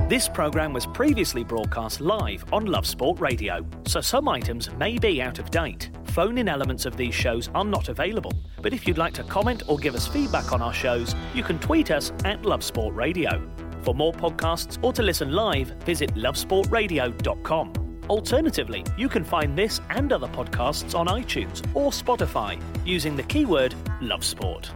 This programme was previously broadcast live on Love Sport Radio, so some items may be out of date. Phone-in elements of these shows are not available, but if you'd like to comment or give us feedback on our shows, you can tweet us at Love Sport Radio. For more podcasts or to listen live, visit lovesportradio.com. Alternatively, you can find this and other podcasts on iTunes or Spotify using the keyword Love Sport.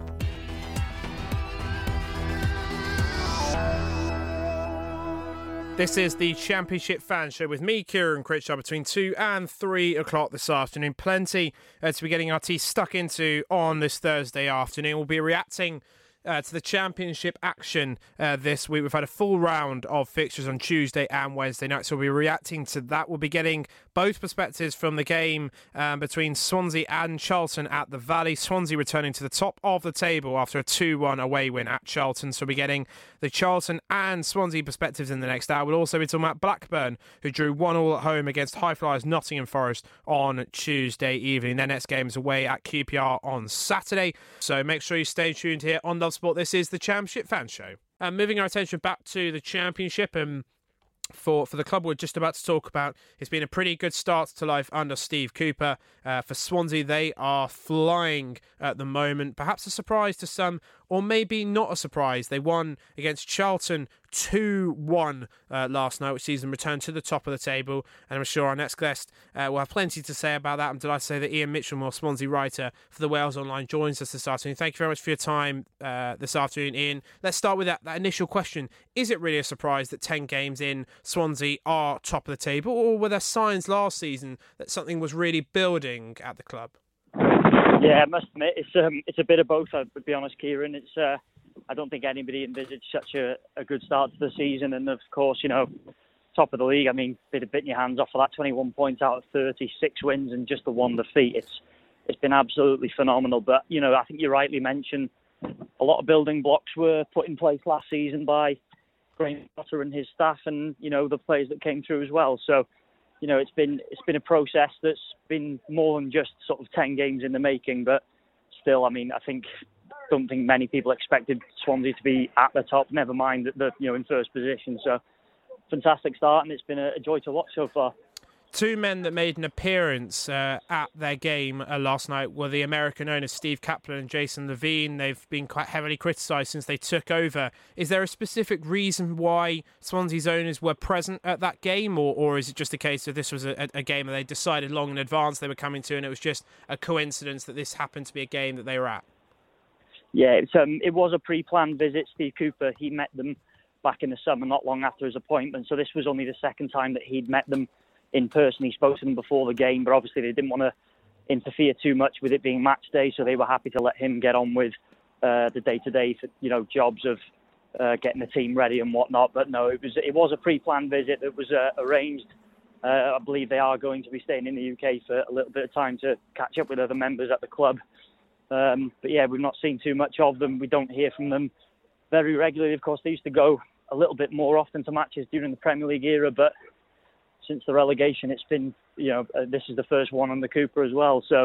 This is the Championship Fan Show with me, Kieran Critchard, between 2 and 3 o'clock this afternoon. Plenty to be getting our teeth stuck into on this Thursday afternoon. We'll be reacting to the Championship action this week. We've had a full round of fixtures on Tuesday and Wednesday night, so we'll be reacting to that. We'll be getting both perspectives from the game between Swansea and Charlton at the Valley. Swansea returning to the top of the table after a 2-1 away win at Charlton, so we'll be getting the Charlton and Swansea perspectives in the next hour. We'll also be talking about Blackburn, who drew 1-1 at home against High Flyers Nottingham Forest on Tuesday evening. Their next game is away at QPR on Saturday, so make sure you stay tuned here on Love Sport. This is the Championship Fan Show. Moving our attention back to the Championship, for the club we're just about to talk about, it's been a pretty good start to life under Steve Cooper. For Swansea, they are flying at the moment. Perhaps a surprise to some, or maybe not a surprise. They won against Charlton 2-1 last night, which sees them return to the top of the table. And I'm sure our next guest will have plenty to say about that. I'm delighted to say that Ian Mitchell, Swansea writer for the Wales Online, joins us this afternoon. Thank you very much for your time this afternoon, Ian. Let's start with that initial question. Is it really a surprise that 10 games in, Swansea are top of the table, or were there signs last season that something was really building at the club? Yeah, I must admit, it's a bit of both, I would be honest, Kieran. It's I don't think anybody envisaged such a good start to the season, and of course, top of the league. I mean, bit of biting your hands off for that. 21 points out of 36 wins and just the one defeat. It's been absolutely phenomenal. But I think you rightly mentioned a lot of building blocks were put in place last season by Graham Potter and his staff, and the players that came through as well. So it's been a process that's been more than just sort of 10 games in the making. But still, I mean, don't think many people expected Swansea to be at the top, never mind in first position. So fantastic start, and it's been a joy to watch so far. Two men that made an appearance at their game last night were the American owners Steve Kaplan and Jason Levine. They've been quite heavily criticised since they took over. Is there a specific reason why Swansea's owners were present at that game, or is it just a case of this was a game that they decided long in advance they were coming to, and it was just a coincidence that this happened to be a game that they were at? Yeah, it was a pre-planned visit. Steve Cooper, he met them back in the summer, not long after his appointment. So this was only the second time that he'd met them in person. He spoke to them before the game, but obviously they didn't want to interfere too much with it being match day, so they were happy to let him get on with the day-to-day, jobs of getting the team ready and whatnot. But no, it was a pre-planned visit that was arranged. I believe they are going to be staying in the UK for a little bit of time to catch up with other members at the club. But yeah, we've not seen too much of them. We don't hear from them very regularly. Of course, they used to go a little bit more often to matches during the Premier League era, but since the relegation, it's been, this is the first one on the Cooper as well. So,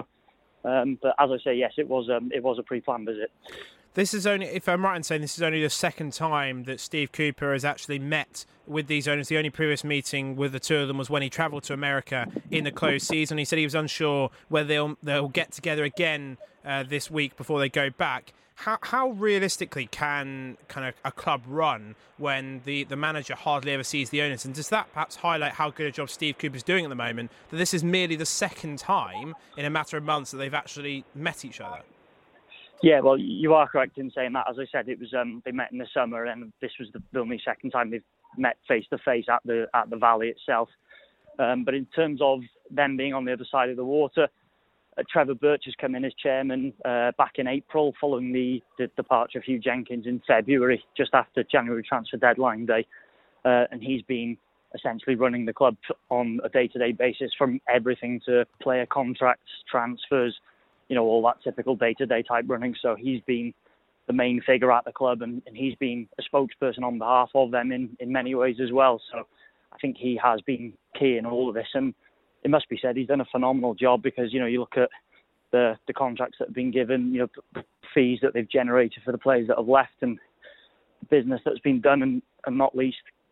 but as I say, yes, it was a pre-planned visit. This is only, if I'm right in saying, this is only the second time that Steve Cooper has actually met with these owners. The only previous meeting with the two of them was when he travelled to America in the closed season. He said he was unsure whether they'll get together again this week before they go back. How realistically can kind of a club run when the manager hardly ever sees the owners? And does that perhaps highlight how good a job Steve Cooper's doing at the moment, that this is merely the second time in a matter of months that they've actually met each other? Yeah, well, you are correct in saying that. As I said, it was they met in the summer, and this was the only second time they've met face to face at the Valley itself. But in terms of them being on the other side of the water, Trevor Birch has come in as chairman back in April, following the departure of Hugh Jenkins in February, just after January transfer deadline day, and he's been essentially running the club on a day-to-day basis, from everything to player contracts, transfers, all that typical day-to-day type running. So he's been the main figure at the club, and he's been a spokesperson on behalf of them in many ways as well. So I think he has been key in all of this, and it must be said he's done a phenomenal job, because you look at the contracts that have been given, fees that they've generated for the players that have left, and the business that's been done, and not least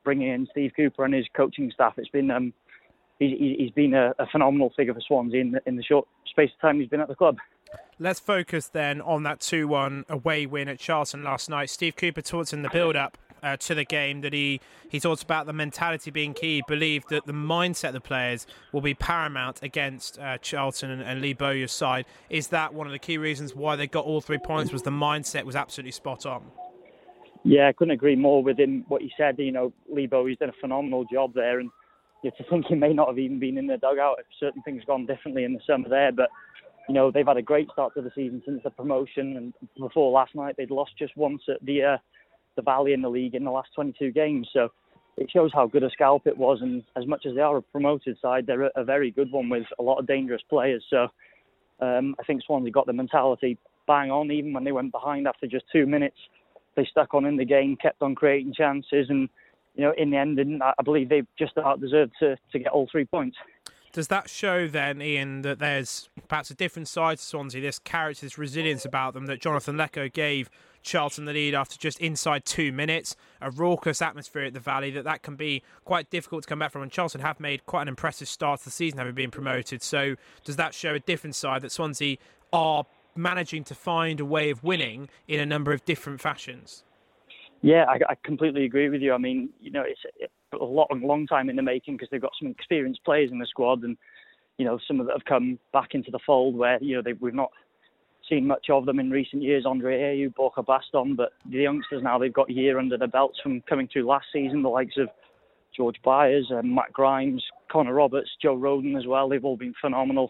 bringing in Steve Cooper and his coaching staff. It's been he's been a phenomenal figure for Swansea in the short space of time he's been at the club. Let's focus then on that 2-1 away win at Charlton last night. Steve Cooper talked in the build-up to the game that he talks about the mentality being key. He believed that the mindset of the players will be paramount against Charlton and Lee Bowyer's side. Is that one of the key reasons why they got all 3 points? Was the mindset was absolutely spot on? Yeah, I couldn't agree more with him. What he said, Lee Bowyer's done a phenomenal job there, and you have to think he may not have even been in the dugout if certain things gone differently in the summer there. But they've had a great start to the season since the promotion, and before last night they'd lost just once at the Valley in the league in the last 22 games. So it shows how good a scalp it was, and as much as they are a promoted side, they're a very good one with a lot of dangerous players. So I think Swansea got the mentality bang on. Even when they went behind after just 2 minutes, they stuck on in the game, kept on creating chances, and in the end, I believe they just about deserved to get all 3 points. Does that show then, Ian, that there's perhaps a different side to Swansea, this character, this resilience about them, that Jonathan Lecco gave Charlton the lead after just inside 2 minutes, a raucous atmosphere at the Valley, that can be quite difficult to come back from, and Charlton have made quite an impressive start to the season having been promoted. So does that show a different side, that Swansea are managing to find a way of winning in a number of different fashions? Yeah, I completely agree with you. I mean, it's a long time in the making, because they've got some experienced players in the squad, and some of them have come back into the fold where we've not seen much of them in recent years. Andre Ayew, Borja Baston, but the youngsters now, they've got a year under their belts from coming through last season. The likes of George Byers, Matt Grimes, Connor Roberts, Joe Roden as well. They've all been phenomenal.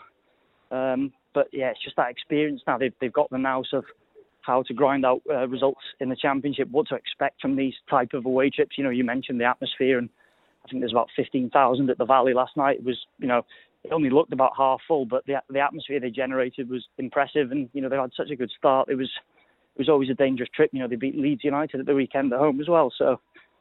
But yeah, it's just that experience now. They've got the nous of how to grind out results in the Championship, what to expect from these type of away trips. You mentioned the atmosphere, and I think there's about 15,000 at the Valley last night. It was, it only looked about half full, but the atmosphere they generated was impressive, and they had such a good start. It was always a dangerous trip. They beat Leeds United at the weekend at home as well. So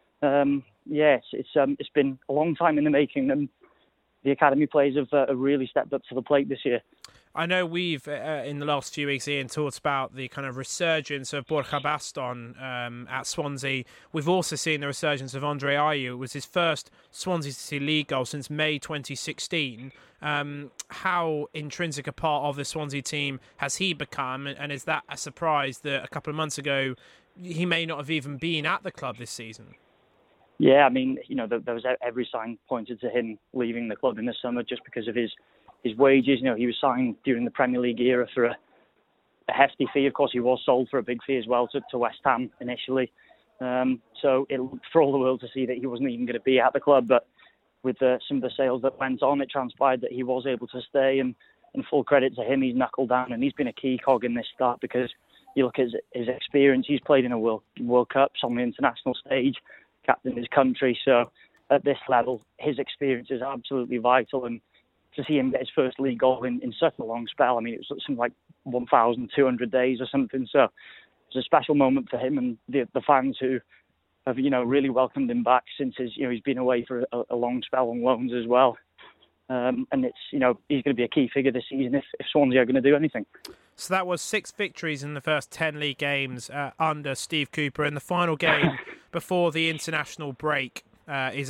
it's been a long time in the making, and the academy players have really stepped up to the plate this year. I know we've, in the last few weeks, Ian, talked about the kind of resurgence of Borja Baston at Swansea. We've also seen the resurgence of Andre Ayew. It was his first Swansea City League goal since May 2016. How intrinsic a part of the Swansea team has he become? And is that a surprise that a couple of months ago he may not have even been at the club this season? Yeah, I mean, there was every sign pointed to him leaving the club in the summer just because of his wages. He was signed during the Premier League era for a hefty fee. Of course, he was sold for a big fee as well to West Ham initially. So it looked for all the world to see that he wasn't even going to be at the club. But with some of the sales that went on, it transpired that he was able to stay. And in full credit to him, he's knuckled down, and he's been a key cog in this start, because you look at his experience. He's played in a World Cups on the international stage, captained his country. So at this level, his experience is absolutely vital. And to see him get his first league goal in such a long spell, I mean, it was something like 1,200 days or something. So it's a special moment for him and the fans who have, really welcomed him back since he's been away for a long spell on loans as well. And it's, he's going to be a key figure this season if Swansea are going to do anything. So that was 6 victories in the first 10 league games under Steve Cooper, and the final game before the international break is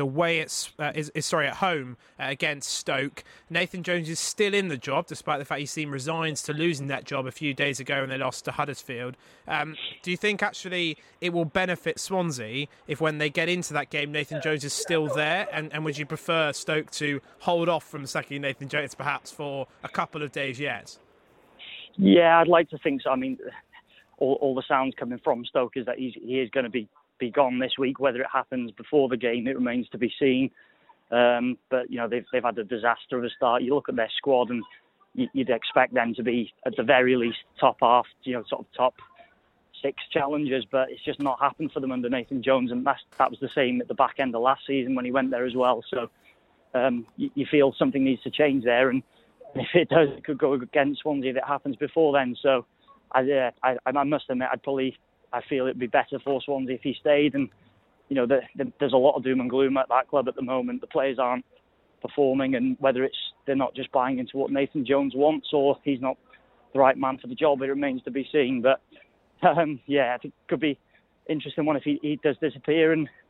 at home against Stoke. Nathan Jones is still in the job, despite the fact he seemed resigned to losing that job a few days ago when they lost to Huddersfield. Do you think actually it will benefit Swansea if, when they get into that game, Nathan Jones is still there? And would you prefer Stoke to hold off from sacking Nathan Jones perhaps for a couple of days yet? Yeah, I'd like to think so. I mean, all the sounds coming from Stoke is that he is going to be gone this week. Whether it happens before the game, it remains to be seen. But they've had a disaster of a start. You look at their squad, and you'd expect them to be at the very least top half, sort of top 6 challengers. But it's just not happened for them under Nathan Jones, and that was the same at the back end of last season when he went there as well. So you feel something needs to change there, and if it does, it could go against Swansea if it happens before then. So I must admit, I feel it'd be better for Swansea if he stayed. And there's a lot of doom and gloom at that club at the moment. The players aren't performing, and whether they're not just buying into what Nathan Jones wants or he's not the right man for the job, it remains to be seen. But I think it could be interesting one if he does disappear, and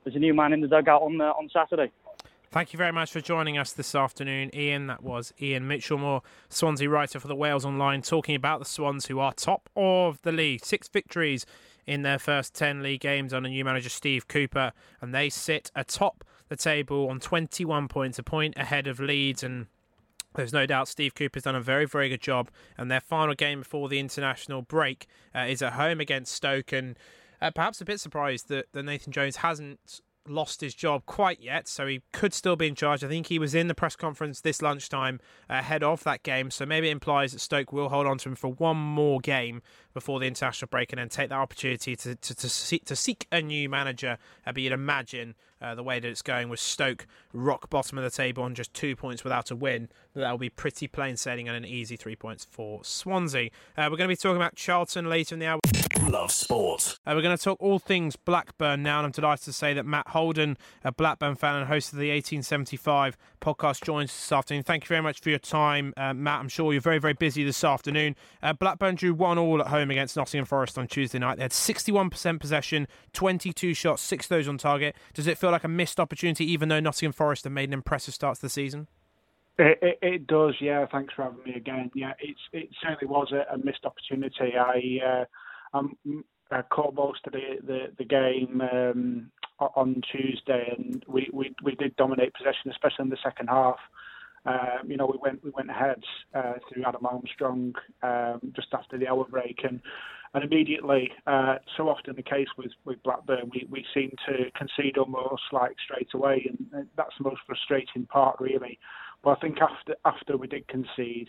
there's a new man in the dugout on Saturday. Thank you very much for joining us this afternoon, Ian. That was Ian Mitchellmore, Swansea writer for the Wales Online, talking about the Swans, who are top of the league. 6 victories in their first 10 league games under new manager Steve Cooper, and they sit atop the table on 21 points, a point ahead of Leeds. And there's no doubt Steve Cooper's done a very, very good job. And their final game before the international break is at home against Stoke. And perhaps a bit surprised that Nathan Jones hasn't lost his job quite yet, so he could still be in charge. I think he was in the press conference this lunchtime ahead of that game, so maybe it implies that Stoke will hold on to him for one more game before the international break and then take that opportunity to seek a new manager. But you'd imagine the way that it's going with Stoke rock bottom of the table on just 2 points without a win, that will be pretty plain sailing and an easy 3 points for Swansea. We're going to be talking about Charlton later in the hour. Love sport. We're going to talk all things Blackburn now, and I'm delighted to say that Matt Holden, a Blackburn fan and host of the 1875 podcast, joins us this afternoon. Thank you very much for your time, Matt. I'm sure you're very, very busy this afternoon. Blackburn drew 1-1 at home against Nottingham Forest on Tuesday night. They had 61% possession, 22 shots, 6 of those on target. Does it feel like a missed opportunity, even though Nottingham Forest have made an impressive start to the season? It does, yeah. Thanks for having me again. Yeah, it certainly was a missed opportunity. I caught most of the game on Tuesday, and we did dominate possession, especially in the second half. We went ahead through Adam Armstrong just after the hour break, and immediately, so often the case with Blackburn, we seem to concede almost like straight away, and that's the most frustrating part, really. But I think after we did concede,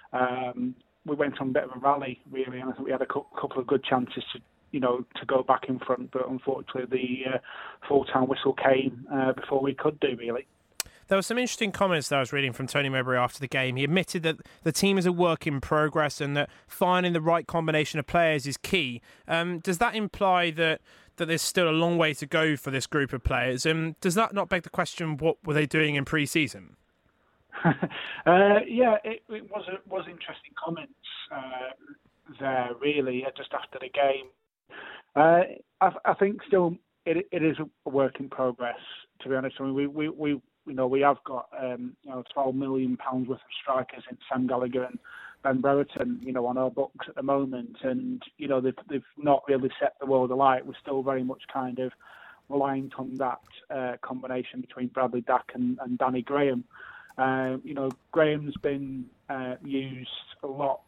we went on a bit of a rally, really, and I think we had a couple of good chances to go back in front, but unfortunately the full-time whistle came before we could do, really. There were some interesting comments that I was reading from Tony Mowbray after the game. He admitted that the team is a work in progress and that finding the right combination of players is key. Does that imply that there's still a long way to go for this group of players? Does that not beg the question, what were they doing in pre-season? It was interesting comments there, really, just after the game. I think still it is a work in progress, to be honest. I mean, we have got 12 million pounds worth of strikers in Sam Gallagher and Ben Brereton, on our books at the moment, and they've not really set the world alight. We're still very much kind of reliant on that combination between Bradley Dack and Danny Graham. Graham's been used a lot,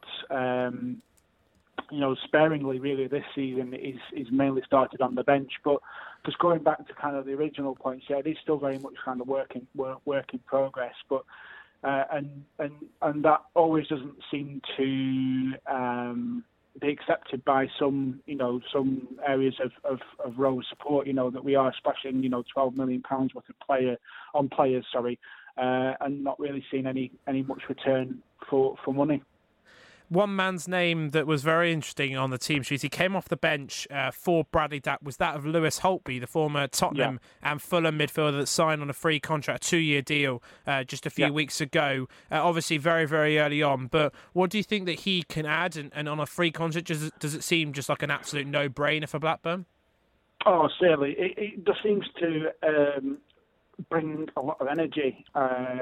sparingly really this season. He's mainly started on the bench, but just going back to kind of the original points, it is still very much kind of work in progress. But and that always doesn't seem to be accepted by some areas of Rose support. That we are splashing £12 million worth of players, and not really seeing any much return for money. One man's name that was very interesting on the team sheet, he came off the bench for Bradley Dack, was that of Lewis Holtby, the former Tottenham and Fulham midfielder that signed on a free contract, 2-year deal just a few weeks ago. Obviously very, very early on, but what do you think that he can add? And on a free contract, does it seem just like an absolute no-brainer for Blackburn? Oh, certainly. It just seems to bring a lot of energy. I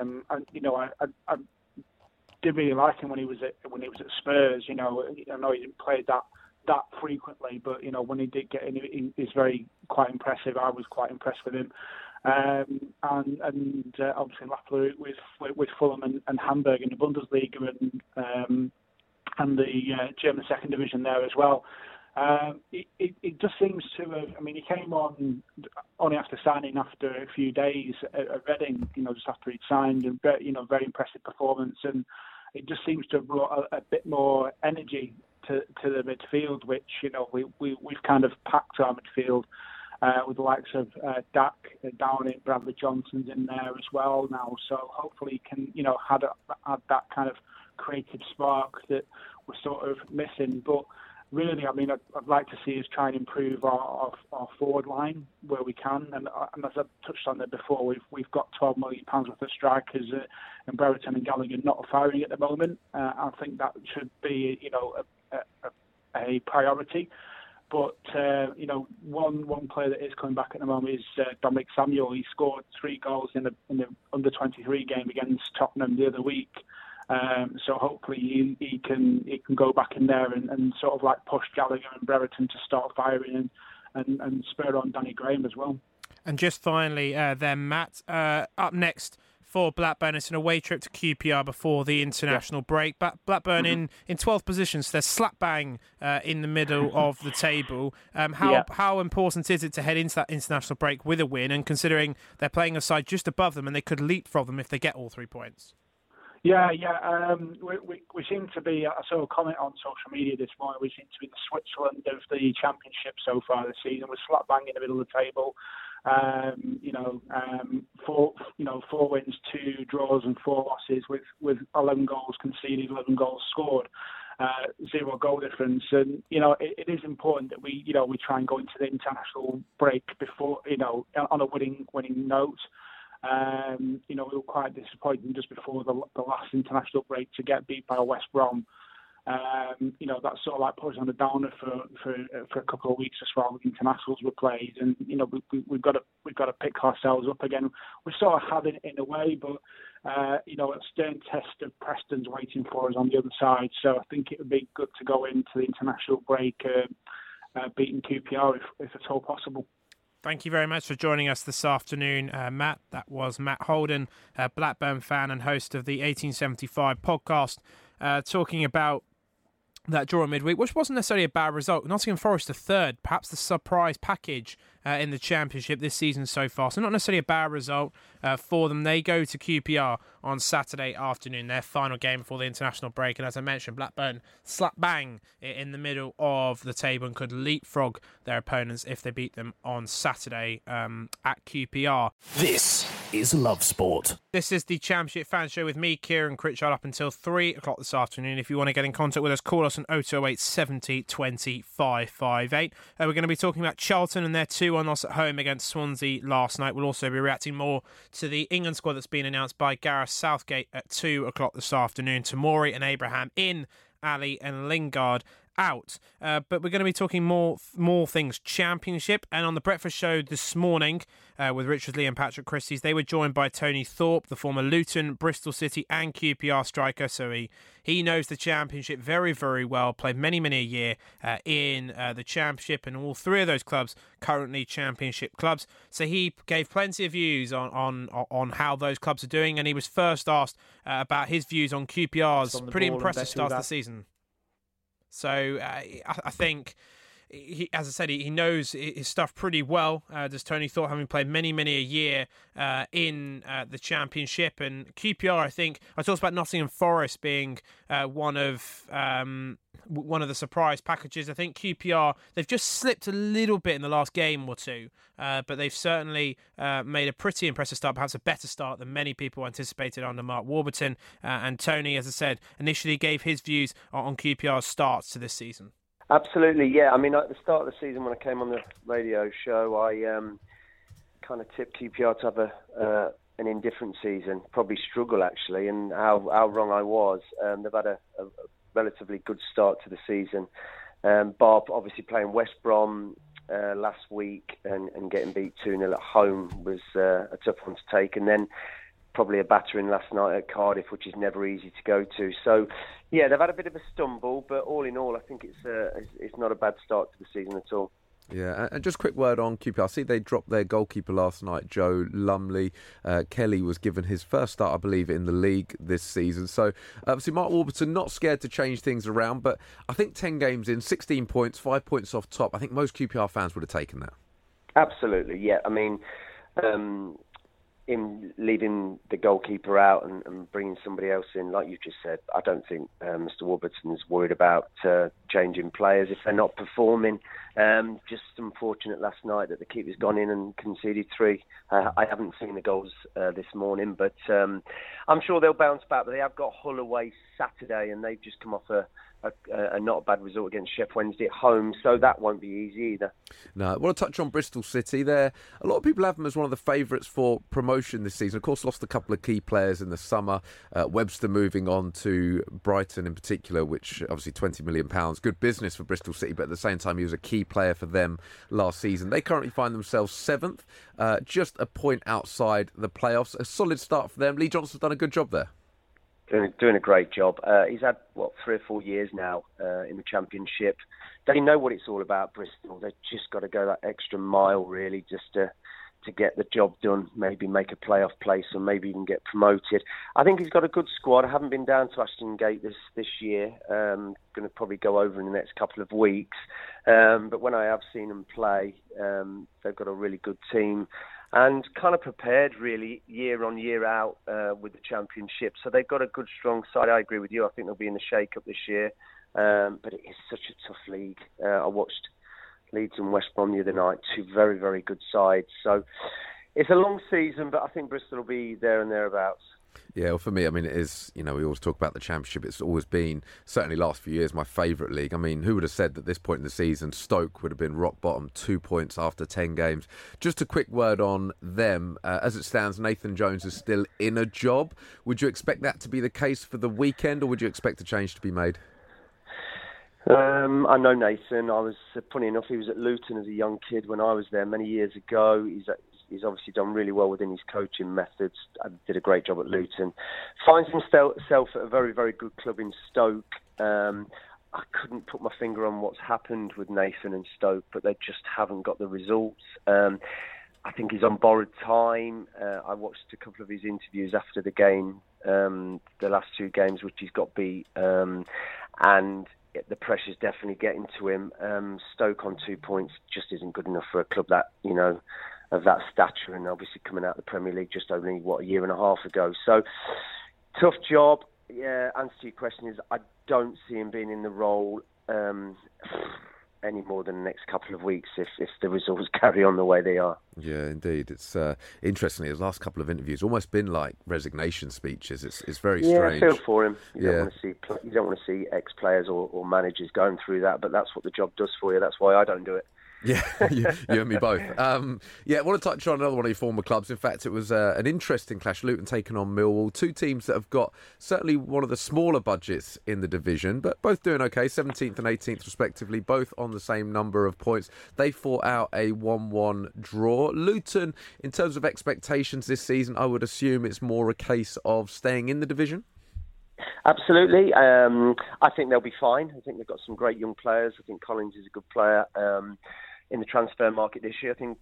did really like him when he was at Spurs. I know he didn't play that frequently, but when he did get in, he's quite impressive. I was quite impressed with him, and obviously Lafleur with Fulham and Hamburg in the Bundesliga and the German second division there as well. It just seems to have. I mean, he came on only after signing after a few days at Reading. Just after he'd signed, and very impressive performance, and it just seems to have brought a bit more energy to the midfield, which we've kind of packed our midfield with the likes of Dack, Downing, Bradley Johnson's in there as well now. So hopefully he can add that kind of creative spark that we're sort of missing, but. Really, I mean, I'd like to see us try and improve our forward line where we can. And as I touched on there before, we've got £12 million worth of strikers and Brereton and Gallagher not firing at the moment. I think that should be, a priority. But one player that is coming back at the moment is Dominic Samuel. He scored 3 goals in the under-23 game against Tottenham the other week. So hopefully he can go back in there and sort of like push Gallagher and Brereton to start firing and spur on Danny Graham as well. And just finally, then Matt, up next for Blackburn, it's an away trip to QPR before the international break. Blackburn in 12th position, so they're slap bang in the middle of the table. How important is it to head into that international break with a win, and considering they're playing a side just above them and they could leapfrog them if they get all 3 points? Yeah. We seem to be, I saw a comment on social media this morning, we seem to be the Switzerland of the Championship so far this season. We're slap bang in the middle of the table. 4 wins, 2 draws and 4 losses with 11 goals conceded, 11 goals scored, 0 goal difference. And, it is important that we try and go into the international break before, on a winning note. We were quite disappointed just before the last international break to get beat by West Brom. That sort of like put us on the downer for a couple of weeks as far as internationals were played, and we've got to pick ourselves up again. We sort of have it in a way, but a stern test of Preston's waiting for us on the other side. So I think it would be good to go into the international break beating QPR if at all possible. Thank you very much for joining us this afternoon, Matt. That was Matt Holden, Blackburn fan and host of the 1875 podcast, talking about that draw midweek, which wasn't necessarily a bad result. Nottingham Forest are third, perhaps the surprise package in the Championship this season so far. So not necessarily a bad result for them. They go to QPR on Saturday afternoon, their final game before the international break. And as I mentioned, Blackburn slap bang in the middle of the table and could leapfrog their opponents if they beat them on Saturday at QPR. This is Love Sport. This is the Championship Fan Show with me, Kieran Critchard, up until 3 o'clock this afternoon. If you want to get in contact with us, call us on 0208 70 20 558. We're going to be talking about Charlton and their 2-1 loss at home against Swansea last night. We'll also be reacting more to the England squad that's been announced by Gareth Southgate at 2 o'clock this afternoon. Tomori and Abraham in, Ali and Lingard out. But we're going to be talking more things Championship. And on the Breakfast Show this morning with Richard Lee and Patrick Christie's, they were joined by Tony Thorpe, the former Luton, Bristol City and QPR striker. So he knows the Championship very, very well, played many a year in the Championship, and all 3 of those clubs currently Championship clubs. So he gave plenty of views on how those clubs are doing, and he was first asked about his views on QPR's pretty impressive start to the season. So I think, as I said, he knows his stuff pretty well. Does Tony Thorpe, having played many a year in the Championship. And QPR, I think, I talked about Nottingham Forest being one of the surprise packages. I think QPR, they've just slipped a little bit in the last game or two, but they've certainly made a pretty impressive start, perhaps a better start than many people anticipated under Mark Warburton. And Tony, as I said, initially gave his views on QPR's starts to this season. Absolutely, yeah. I mean, at the start of the season when I came on the radio show, I kind of tipped QPR to have an indifferent season, probably struggle actually, and how wrong I was. They've had a relatively good start to the season. Bob obviously playing West Brom last week and getting beat 2-0 at home was a tough one to take, and then probably a battering last night at Cardiff, which is never easy to go to. So, yeah, they've had a bit of a stumble, but all in all, I think it's not a bad start to the season at all. Yeah, and just a quick word on QPR. I see they dropped their goalkeeper last night, Joe Lumley. Kelly was given his first start, I believe, in the league this season. So, obviously, Mark Warburton not scared to change things around, but I think 10 games in, 16 points, 5 points off top. I think most QPR fans would have taken that. Absolutely, yeah. I mean, him leaving the goalkeeper out and bringing somebody else in, like you just said, I don't think Mr. Warburton's worried about changing players if they're not performing. Just unfortunate last night that the keeper's gone in and conceded 3. I haven't seen the goals this morning, but I'm sure they'll bounce back. But they have got Hull away Saturday, and they've just come off a not a bad result against Sheffield Wednesday at home, so that won't be easy either. No, I want to touch on Bristol City. A lot of people have them as one of the favourites for promotion this season. Of course, lost a couple of key players in the summer. Webster moving on to Brighton in particular, which obviously £20 million, good business for Bristol City, but at the same time he was a key player for them last season. They currently find themselves 7th, just a point outside the playoffs. A solid start for them. Lee Johnson's done a good job there. Doing a great job. He's had, 3 or 4 years now in the Championship. They know what it's all about, Bristol. They've just got to go that extra mile, really, just to get the job done, maybe make a playoff place or maybe even get promoted. I think he's got a good squad. I haven't been down to Ashton Gate this year. Going to probably go over in the next couple of weeks. But when I have seen them play, they've got a really good team. And kind of prepared, really, year on, year out with the Championship. So they've got a good, strong side. I agree with you. I think they'll be in the shake-up this year. But it is such a tough league. I watched Leeds and West Brom the other night, 2 very, very good sides. So it's a long season, but I think Bristol will be there and thereabouts. Yeah, well, for me, I mean, it is, we always talk about the Championship. It's always been, certainly last few years, my favourite league. I mean, who would have said that at this point in the season, Stoke would have been rock bottom, 2 points after 10 games. Just a quick word on them. As it stands, Nathan Jones is still in a job. Would you expect that to be the case for the weekend, or would you expect a change to be made? I know Nathan. I was, funny enough, he was at Luton as a young kid when I was there many years ago. He's obviously done really well within his coaching methods. I did a great job at Luton. Finds himself at a very, very good club in Stoke. I couldn't put my finger on what's happened with Nathan and Stoke, but they just haven't got the results. I think he's on borrowed time. I watched a couple of his interviews after the game, the last 2 games, which he's got beat. And the pressure's definitely getting to him. Stoke on 2 points just isn't good enough for a club that, of that stature, and obviously coming out of the Premier League just only, a year and a half ago. So, tough job. Yeah, answer to your question is I don't see him being in the role any more than the next couple of weeks if the results carry on the way they are. Yeah, indeed. It's interestingly, his last couple of interviews almost been like resignation speeches. It's very strange. Yeah, I feel for him. You don't want to see ex-players or managers going through that, but that's what the job does for you. That's why I don't do it. Yeah, you and me both. I want to touch on another one of your former clubs. In fact, it was an interesting clash. Luton taking on Millwall. 2 teams that have got certainly one of the smaller budgets in the division, but both doing okay, 17th and 18th respectively, both on the same number of points. They fought out a 1-1 draw. Luton, in terms of expectations this season, I would assume it's more a case of staying in the division? Absolutely. I think they'll be fine. I think they've got some great young players. I think Collins is a good player. In the transfer market this year, I think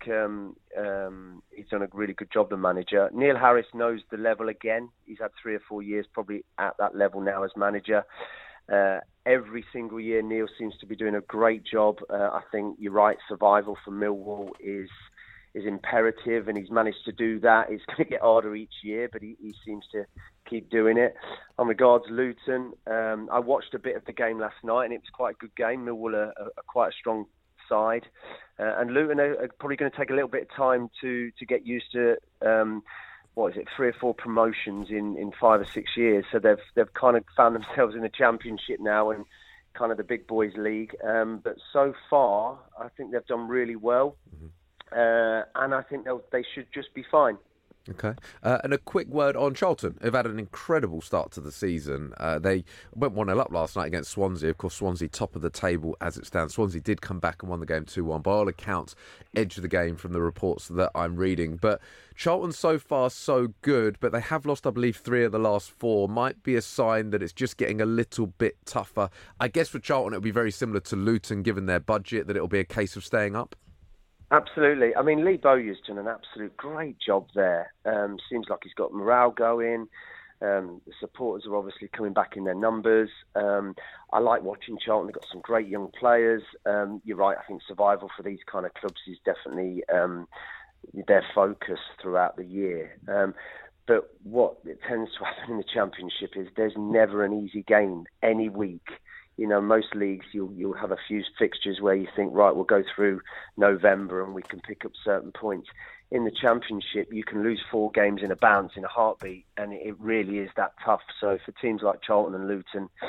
he's done a really good job, the manager. Neil Harris knows the level again. He's had 3 or 4 years probably at that level now as manager. Every single year, Neil seems to be doing a great job. I think you're right, survival for Millwall is imperative, and he's managed to do that. It's going to get harder each year, but he seems to keep doing it. On regards Luton, I watched a bit of the game last night, and it was quite a good game. Millwall are quite a strong side, and Luton are probably going to take a little bit of time to get used to 3 or 4 promotions in 5 or 6 years. So they've kind of found themselves in the Championship now and kind of the big boys league. But so far, I think they've done really well, and I think they should just be fine. Okay. And a quick word on Charlton. They've had an incredible start to the season. They went 1-0 up last night against Swansea. Of course, Swansea top of the table as it stands. Swansea did come back and won the game 2-1. By all accounts, edge of the game from the reports that I'm reading. But Charlton so far so good, but they have lost, I believe, 3 of the last 4. Might be a sign that it's just getting a little bit tougher. I guess for Charlton it'll be very similar to Luton, given their budget, that it'll be a case of staying up. Absolutely. I mean, Lee Bowyer's done an absolute great job there. Seems like he's got morale going. The supporters are obviously coming back in their numbers. I like watching Charlton. They've got some great young players. You're right. I think survival for these kind of clubs is definitely their focus throughout the year. But what it tends to happen in the Championship is there's never an easy game any week. Most leagues, you'll have a few fixtures where you think, right, we'll go through November and we can pick up certain points. In the Championship, you can lose 4 games in a bounce, in a heartbeat, and it really is that tough. So for teams like Charlton and Luton,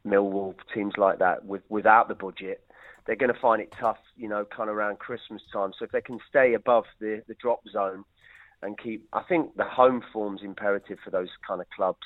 Millwall, teams like that, without the budget, they're going to find it tough, kind of around Christmas time. So if they can stay above the drop zone and keep, I think the home form's imperative for those kind of clubs.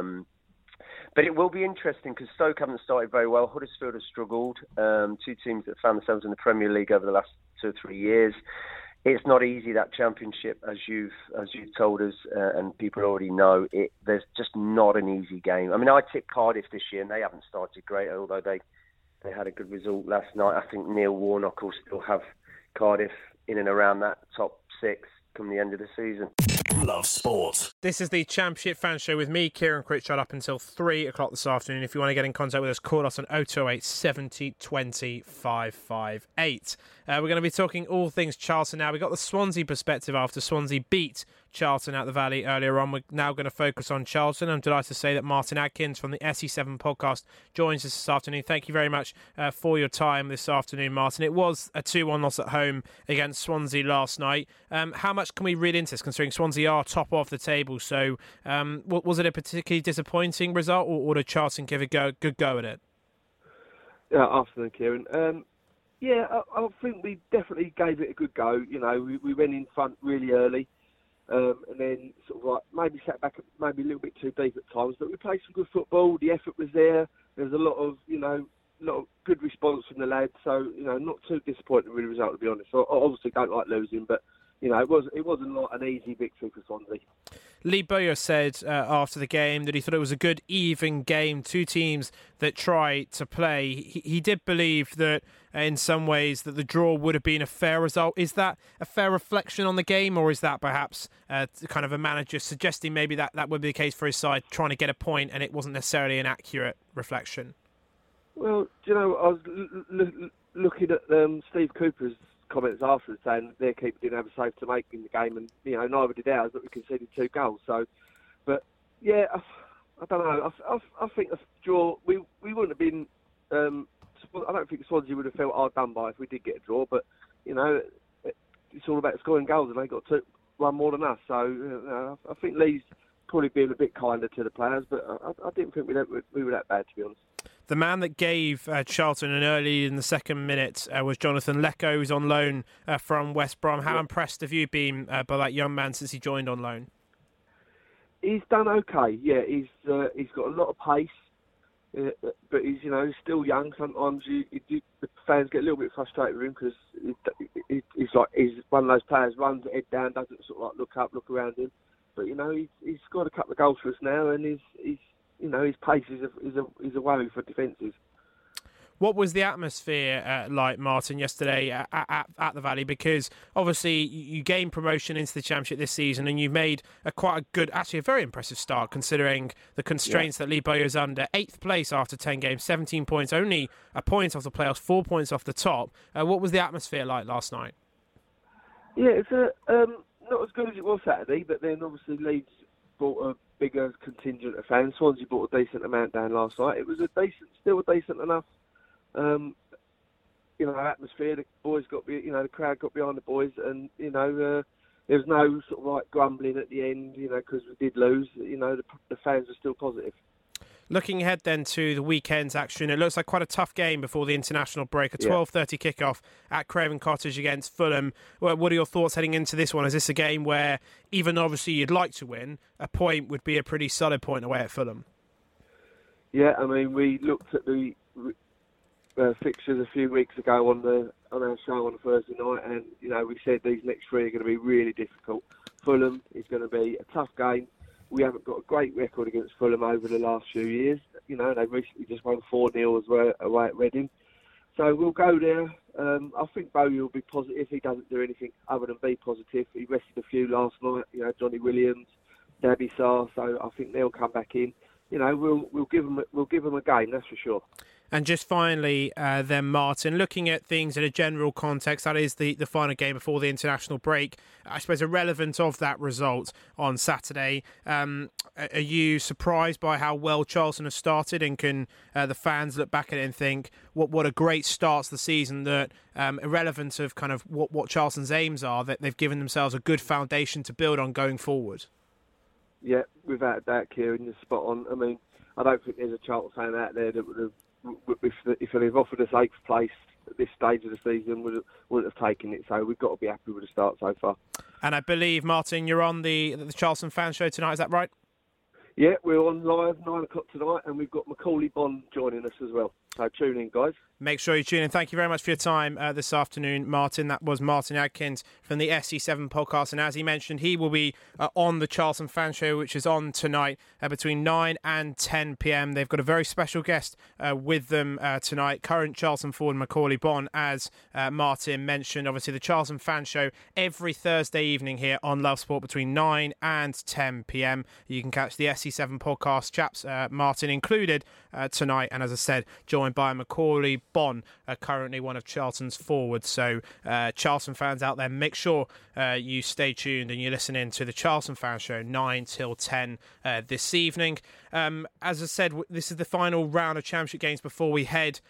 But it will be interesting because Stoke haven't started very well. Huddersfield has struggled. Two teams that found themselves in the Premier League over the last 2 or 3 years. It's not easy, that Championship, as you've told us, and people already know. There's just not an easy game. I mean, I tipped Cardiff this year, and they haven't started great, although they had a good result last night. I think Neil Warnock will still have Cardiff in and around that top 6 come the end of the season. Love Sport. This is the Championship Fan Show with me, Kieran Critchard, up until 3 o'clock this afternoon. If you want to get in contact with us, call us on 0208 70 20 558. We're going to be talking all things Charlton now. We got the Swansea perspective after Swansea beat Charlton at the Valley earlier on. We're now going to focus on Charlton. I'm delighted to say that Martin Adkins from the SE7 podcast joins us this afternoon. Thank you very much for your time this afternoon, Martin. It was a 2-1 loss at home against Swansea last night. How much can we read into this, considering Swansea are top of the table? So was it a particularly disappointing result, or did Charlton give a good go at it? Afternoon, Kieran. I think we definitely gave it a good go. We went in front really early. And then sort of like maybe sat back maybe a little bit too deep at times, but we played some good football. The effort was there. There was a lot of good response from the lads. So not too disappointed with the result, to be honest. I obviously don't like losing, but it wasn't like an easy victory for Swansea. Lee Bowyer said after the game that he thought it was a good, even game. Two teams that try to play. He did believe that in some ways that the draw would have been a fair result. Is that a fair reflection on the game, or is that perhaps kind of a manager suggesting maybe that would be the case for his side, trying to get a point, and it wasn't necessarily an accurate reflection? Well, I was looking at Steve Cooper's comments afterwards saying their keeper didn't have a save to make in the game, and neither did ours, but we conceded 2 goals. So, but yeah, I don't know. I think a draw. We wouldn't have been. I don't think Swansea would have felt hard done by if we did get a draw. But it's all about scoring goals, and they got 1 more than us. So I think Lee's probably being a bit kinder to the players, but I didn't think we were that bad, to be honest. The man that gave Charlton an early in the second minute was Jonathan Lecco, who's on loan from West Brom. How impressed have you been by that young man since he joined on loan? He's done okay. Yeah, he's got a lot of pace, but he's still young. Sometimes the fans get a little bit frustrated with him because he's one of those players, runs head down, doesn't sort of like look up, look around him. But he's scored a couple of goals for us now, and his pace is a worry for defences. What was the atmosphere like, Martin, yesterday at the Valley? Because obviously you gained promotion into the Championship this season, and you made a very impressive start considering the constraints that Lee Bowyer's under. 8th place after 10 games, 17 points, only a point off the playoffs, 4 points off the top. What was the atmosphere like last night? Yeah, it's not as good as it was Saturday, but then obviously Leeds brought a bigger contingent of fans. Swansea brought a decent amount down last night. It was still a decent enough atmosphere. The boys the crowd got behind the boys, and there was no sort of like grumbling at the end, because we did lose. The fans were still positive. Looking ahead then to the weekend's action, it looks like quite a tough game before the international break. A 12:30 kickoff at Craven Cottage against Fulham. What are your thoughts heading into this one? Is this a game where, even obviously you'd like to win, a point would be a pretty solid point away at Fulham? Yeah, I mean, we looked at the fixtures a few weeks ago on our show on Thursday night, and we said these next 3 are going to be really difficult. Fulham is going to be a tough game. We haven't got a great record against Fulham over the last few years. They've recently just won 4-0 as well away at Reading. So we'll go there. I think Bowyer will be positive. He doesn't do anything other than be positive. He rested a few last night. Johnny Williams, Dabby Sarr. So I think they'll come back in. We'll give them a game. That's for sure. And just finally, then, Martin, looking at things in a general context, that is the final game before the international break, I suppose irrelevant of that result on Saturday, are you surprised by how well Charlton have started, and can the fans look back at it and think, what a great start to the season, that irrelevant of kind of what Charlton's aims are, that they've given themselves a good foundation to build on going forward? Yeah, without a doubt, Kieran, you're spot on. I mean, I don't think there's a Charlton fan out there that would have, if they've offered us 8th place at this stage of the season, wouldn't have taken it. So we've got to be happy with the start so far. And I believe, Martin, you're on the Charlton Fan Show tonight, is that right? Yeah, we're on live 9 o'clock tonight, and we've got Macaulay Bond joining us as well. So tune in, guys. Make sure you tune in. Thank you very much for your time this afternoon, Martin. That was Martin Adkins from the SC7 podcast. And as he mentioned, he will be on the Charlton Fan Show, which is on tonight between 9 and 10 p.m. They've got a very special guest with them tonight, current Charlton forward Macaulay Bonne, as Martin mentioned. Obviously, the Charlton Fan Show every Thursday evening here on Love Sport between 9 and 10 p.m. You can catch the SC7 podcast, chaps, Martin included, tonight. And as I said, joined by Macaulay Bonne, currently one of Charlton's forwards. So Charlton fans out there, make sure you stay tuned and you listen in to the Charlton Fan Show 9 till 10 this evening. As I said, this is the final round of Championship games before we head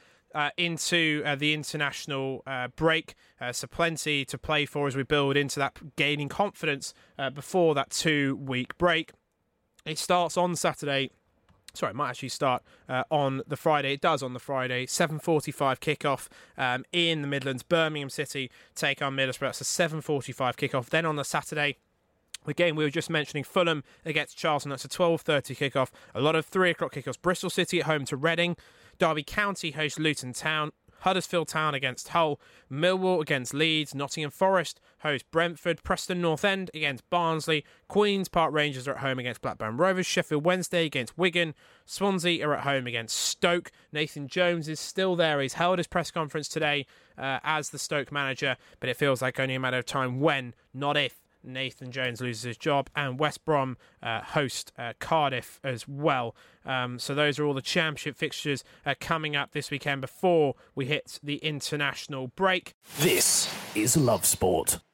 into the international break. So plenty to play for as we build into that, gaining confidence before that 2-week break. It starts on Saturday. Sorry, it might actually start on the Friday. It does on the Friday. 7:45 kickoff in the Midlands. Birmingham City take on Middlesbrough. That's a 7:45 kickoff. Then on the Saturday, the game we were just mentioning, Fulham against Charlton. That's a 12:30 kickoff. A lot of 3 o'clock kickoffs. Bristol City at home to Reading. Derby County host Luton Town. Huddersfield Town against Hull, Millwall against Leeds, Nottingham Forest host Brentford, Preston North End against Barnsley, Queen's Park Rangers are at home against Blackburn Rovers, Sheffield Wednesday against Wigan, Swansea are at home against Stoke. Nathan Jones is still there. He's held his press conference today as the Stoke manager, but it feels like only a matter of time when, not if, Nathan Jones loses his job. And West Brom host Cardiff as well. So those are all the Championship fixtures coming up this weekend before we hit the international break. This is Love Sport.